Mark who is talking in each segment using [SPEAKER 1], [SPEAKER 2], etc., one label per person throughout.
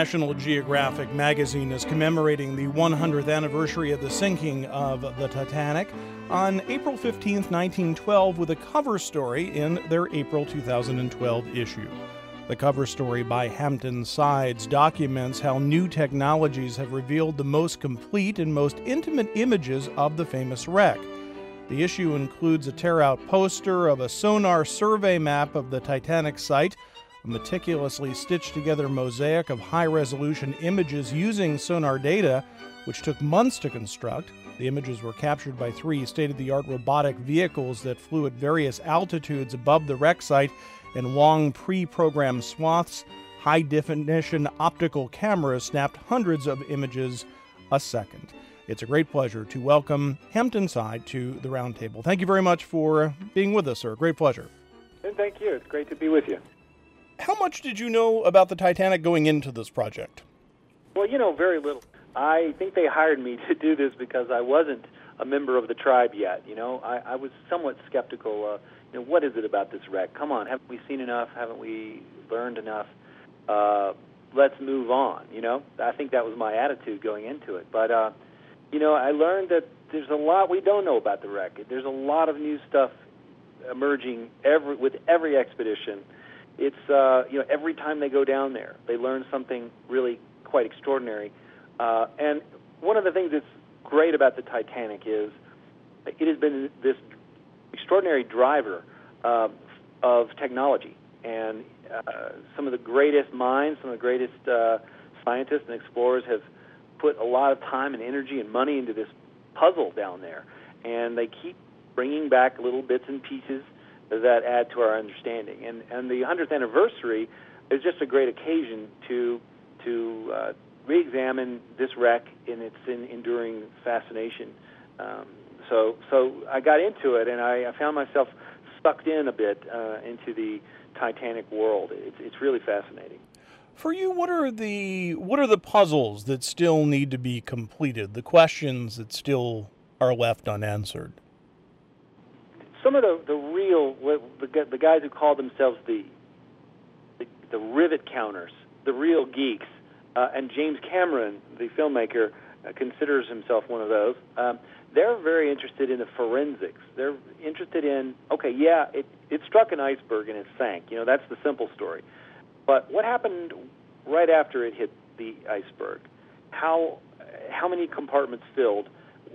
[SPEAKER 1] National Geographic magazine is commemorating the 100th anniversary of the sinking of the Titanic on April 15, 1912, with a cover story in their April 2012 issue. The cover story by Hampton Sides documents how new technologies have revealed the most complete and most intimate images of the famous wreck. The issue includes a tear-out poster of a sonar survey map of the Titanic site, a meticulously stitched-together mosaic of high-resolution images using sonar data, which took months to construct. The images were captured by 3 state-of-the-art robotic vehicles that flew at various altitudes above the wreck site in long pre-programmed swaths. High-definition optical cameras snapped hundreds of images a second. It's a great pleasure to welcome Hampton Side to the Roundtable. Thank you very much for being with us, sir. Great pleasure.
[SPEAKER 2] And thank you. It's great to be with you.
[SPEAKER 1] How much did you know about the Titanic going into this project?
[SPEAKER 2] Well, very little. I think they hired me to do this because I wasn't a member of the tribe yet. I was somewhat skeptical. What is it about this wreck? Come on, haven't we seen enough? Haven't we learned enough? Let's move on. I think that was my attitude going into it. But, I learned that there's a lot we don't know about the wreck. There's a lot of new stuff emerging with every expedition. It's, every time they go down there, they learn something really quite extraordinary. And one of the things that's great about the Titanic is it has been this extraordinary driver of technology. And some of the greatest minds, some of the greatest scientists and explorers have put a lot of time and energy and money into this puzzle down there. And they keep bringing back little bits and pieces that add to our understanding. And the 100th anniversary is just a great occasion to re-examine this wreck in its enduring fascination. So I got into it, and I found myself sucked in a bit into the Titanic world. It's really fascinating.
[SPEAKER 1] For you, what are the puzzles that still need to be completed, the questions that still are left unanswered?
[SPEAKER 2] Some of the guys who call themselves the rivet counters, the real geeks, and James Cameron, the filmmaker, considers himself one of those. They're very interested in the forensics. They're interested in, it struck an iceberg and it sank. That's the simple story. But what happened right after it hit the iceberg? How many compartments filled?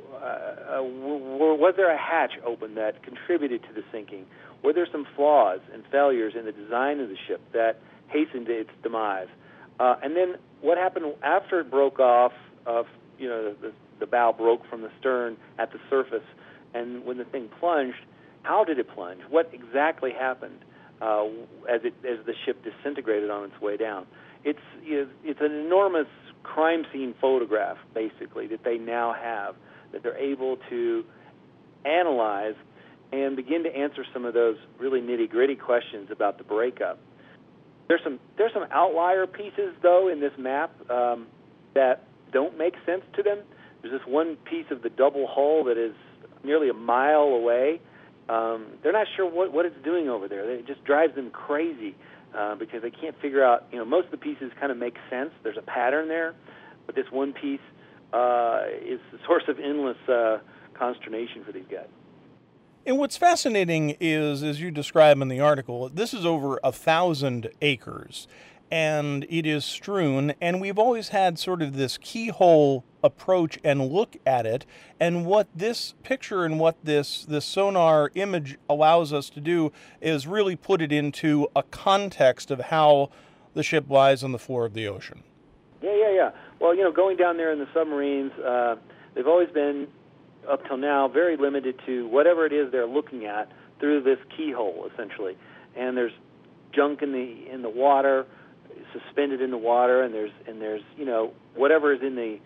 [SPEAKER 2] Was there a hatch open that contributed to the sinking? Were there some flaws and failures in the design of the ship that hastened its demise? And then what happened after it broke off? The bow broke from the stern at the surface, and when the thing plunged, how did it plunge? What exactly happened as the ship disintegrated on its way down? It's an enormous crime scene photograph, basically, that they now have, that they're able to analyze and begin to answer some of those really nitty-gritty questions about the breakup. There's some outlier pieces, though, in this map that don't make sense to them. There's this one piece of the double hull that is nearly a mile away. They're not sure what it's doing over there. It just drives them crazy because they can't figure out, most of the pieces kind of make sense. There's a pattern there, but this one piece is the source of endless consternation for these guys.
[SPEAKER 1] And what's fascinating is, as you describe in the article, this is over 1,000 acres, and it is strewn, and we've always had sort of this keyhole approach and look at it, and what this picture and what this sonar image allows us to do is really put it into a context of how the ship lies on the floor of the ocean.
[SPEAKER 2] Yeah. Well, going down there in the submarines, they've always been, up till now, very limited to whatever it is they're looking at through this keyhole, essentially. And there's junk in the water, suspended in the water, and there's whatever is in the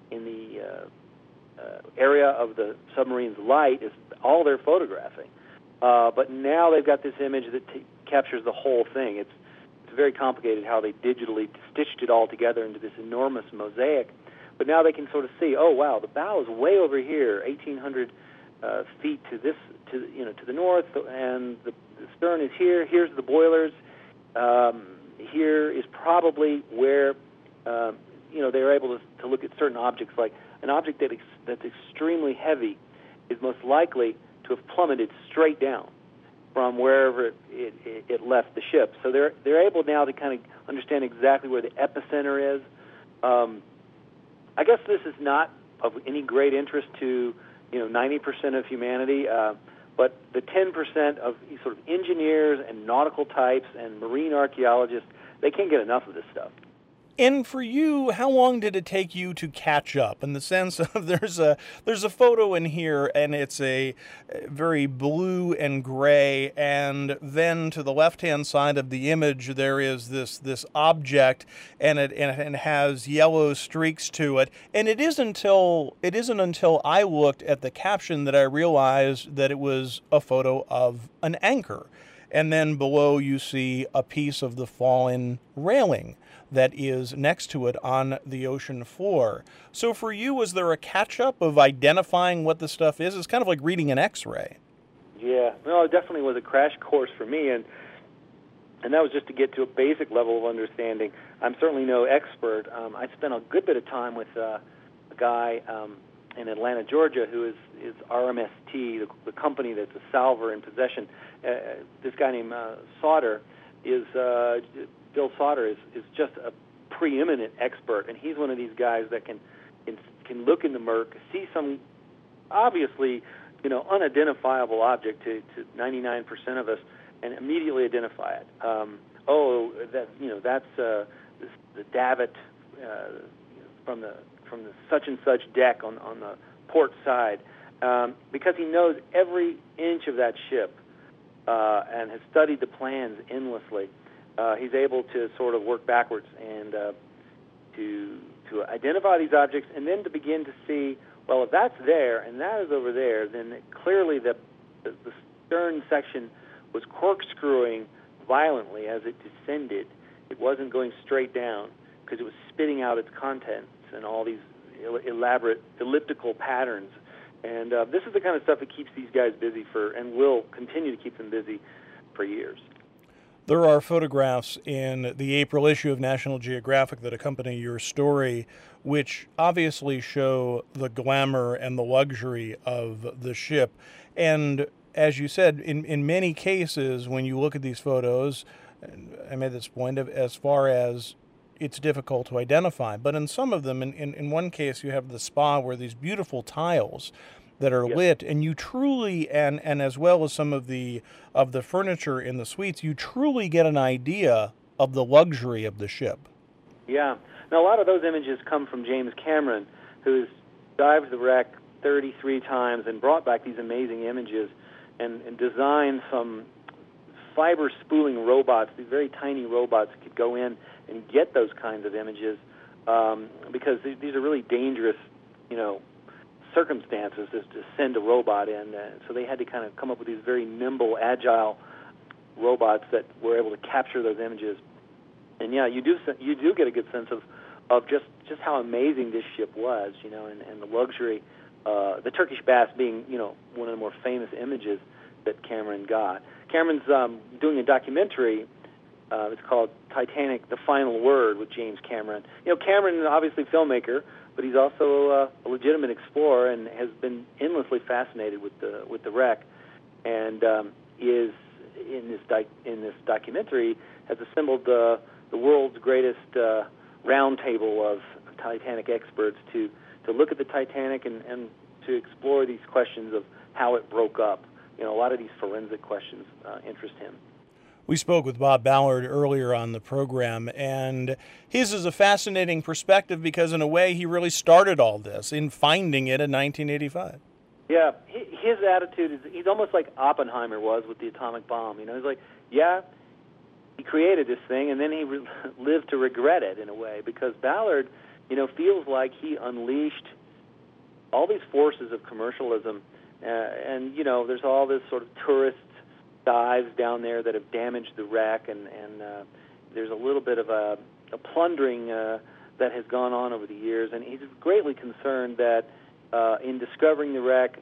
[SPEAKER 2] area of the submarine's light is all they're photographing. But now they've got this image that captures the whole thing. It's very complicated how they digitally stitched it all together into this enormous mosaic. But now they can sort of see, oh wow, the bow is way over here, 1,800 feet to the north, and the stern is here. Here's the boilers. Here is probably where they were able to look at certain objects, like an object that's extremely heavy is most likely to have plummeted straight down from wherever it left the ship. So they're able now to kind of understand exactly where the epicenter is. I guess this is not of any great interest to 90% of humanity, but the 10% of sort of engineers and nautical types and marine archaeologists, they can't get enough of this stuff.
[SPEAKER 1] And for you, how long did it take you to catch up? In the sense of there's a photo in here, and it's a very blue and gray, and then to the left-hand side of the image there is this object, and it has yellow streaks to it. And it isn't until I looked at the caption that I realized that it was a photo of an anchor. And then below you see a piece of the fallen railing that is next to it on the ocean floor. So for you, was there a catch-up of identifying what the stuff is? It's kind of like reading an X-ray.
[SPEAKER 2] Yeah, no, it definitely was a crash course for me, and that was just to get to a basic level of understanding. I'm certainly no expert. I spent a good bit of time with a guy in Atlanta, Georgia, who is RMST, the company that's a salver in possession. This guy named Sauter Bill Sauter is just a preeminent expert, and he's one of these guys that can look in the murk, see some obviously unidentifiable object to 99% of us, and immediately identify it. That's the davit from the such and such deck on the port side, because he knows every inch of that ship and has studied the plans endlessly. He's able to sort of work backwards and to identify these objects, and then to begin to see, well, if that's there and that is over there, then clearly the stern section was corkscrewing violently as it descended. It wasn't going straight down because it was spitting out its contents and all these elaborate elliptical patterns. And this is the kind of stuff that keeps these guys busy and will continue to keep them busy for years.
[SPEAKER 1] There are photographs in the April issue of National Geographic that accompany your story, which obviously show the glamour and the luxury of the ship. And as you said, in many cases, when you look at these photos, I made this point of as far as it's difficult to identify. But in some of them, in one case, you have the spa where these beautiful tiles that are lit, and you truly, and as well as some of the furniture in the suites, you truly get an idea of the luxury of the ship. Yeah.
[SPEAKER 2] Now, a lot of those images come from James Cameron, who's dived the wreck 33 times and brought back these amazing images and designed some fiber spooling robots, these very tiny robots that could go in and get those kinds of images, because these are really dangerous, circumstances to send a robot in. So they had to kind of come up with these very nimble, agile robots that were able to capture those images. And yeah, you do get a good sense of just how amazing this ship was, and the luxury. The Turkish baths being, one of the more famous images that Cameron got. Cameron's doing a documentary. It's called Titanic: The Final Word with James Cameron. Cameron is obviously a filmmaker, but he's also a legitimate explorer and has been endlessly fascinated with the wreck, and is in this documentary has assembled the world's greatest round table of Titanic experts to look at the Titanic and to explore these questions of how it broke up. A lot of these forensic questions interest him.
[SPEAKER 1] We spoke with Bob Ballard earlier on the program, and his is a fascinating perspective because, in a way, he really started all this in finding it in 1985.
[SPEAKER 2] Yeah, his attitude is he's almost like Oppenheimer was with the atomic bomb. He's like, yeah, he created this thing, and then he lived to regret it in a way, because Ballard, feels like he unleashed all these forces of commercialism, and there's all this sort of tourist dives down there that have damaged the wreck, and there's a little bit of a plundering that has gone on over the years, and he's greatly concerned that in discovering the wreck,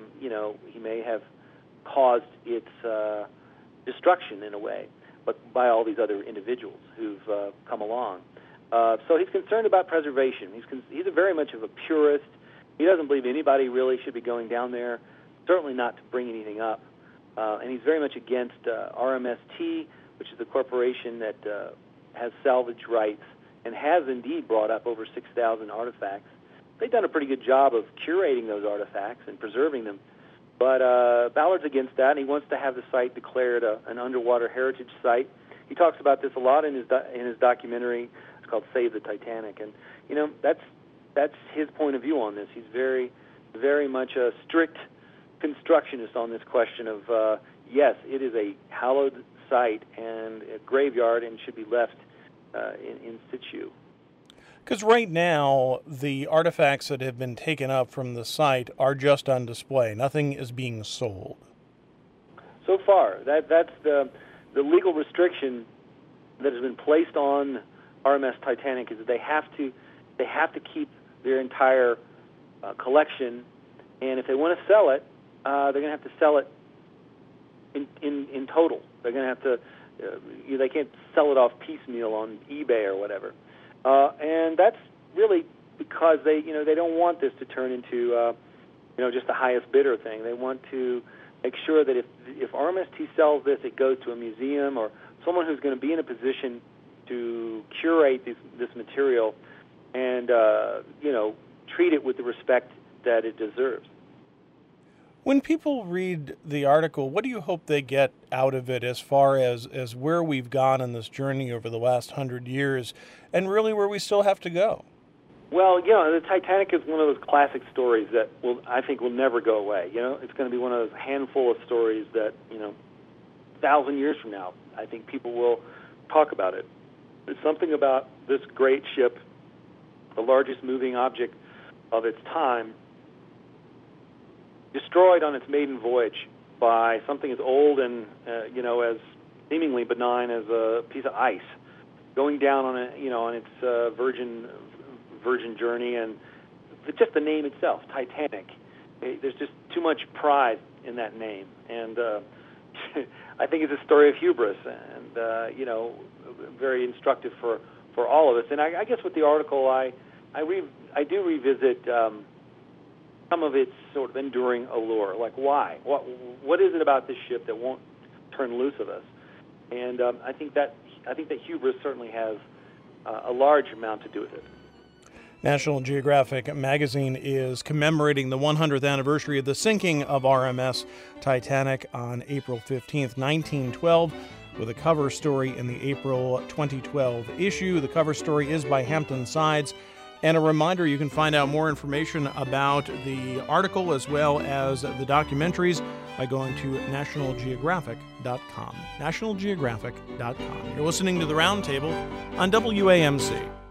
[SPEAKER 2] he may have caused its destruction in a way, but by all these other individuals who've come along. So he's concerned about preservation. He's very much of a purist. He doesn't believe anybody really should be going down there, certainly not to bring anything up. And he's very much against RMST, which is the corporation that has salvage rights and has indeed brought up over 6,000 artifacts. They've done a pretty good job of curating those artifacts and preserving them. But Ballard's against that, and he wants to have the site declared an underwater heritage site. He talks about this a lot in his documentary. It's called Save the Titanic. And, you know, that's his point of view on this. He's very, very much a strict constructionist on this question of, yes, it is a hallowed site and a graveyard and should be left in situ.
[SPEAKER 1] Because right now, the artifacts that have been taken up from the site are just on display. Nothing is being sold.
[SPEAKER 2] So far, that's the legal restriction that has been placed on RMS Titanic is that they have to keep their entire collection, and if they want to sell it, they're going to have to sell it in total. They're going to have to. They can't sell it off piecemeal on eBay or whatever. And that's really because they don't want this to turn into just the highest bidder thing. They want to make sure that if RMST sells this, it goes to a museum or someone who's going to be in a position to curate this material and treat it with the respect that it deserves.
[SPEAKER 1] When people read the article, what do you hope they get out of it as far as where we've gone in this journey over the last 100 years and really where we still have to go?
[SPEAKER 2] Well, the Titanic is one of those classic stories that I think will never go away. It's going to be one of those handful of stories that, 1,000 years from now, I think people will talk about it. There's something about this great ship, the largest moving object of its time, destroyed on its maiden voyage by something as old and as seemingly benign as a piece of ice, going down on its virgin journey, and just the name itself, Titanic. There's just too much pride in that name, and I think it's a story of hubris, and very instructive for all of us. And I guess with the article, I do revisit some of its sort of enduring allure. Like, why? What is it about this ship that won't turn loose of us? And I think that hubris certainly has a large amount to do with it.
[SPEAKER 1] National Geographic magazine is commemorating the 100th anniversary of the sinking of RMS Titanic on April 15th, 1912, with a cover story in the April 2012 issue. The cover story is by Hampton Sides. And a reminder, you can find out more information about the article as well as the documentaries by going to nationalgeographic.com. nationalgeographic.com. You're listening to The Roundtable on WAMC.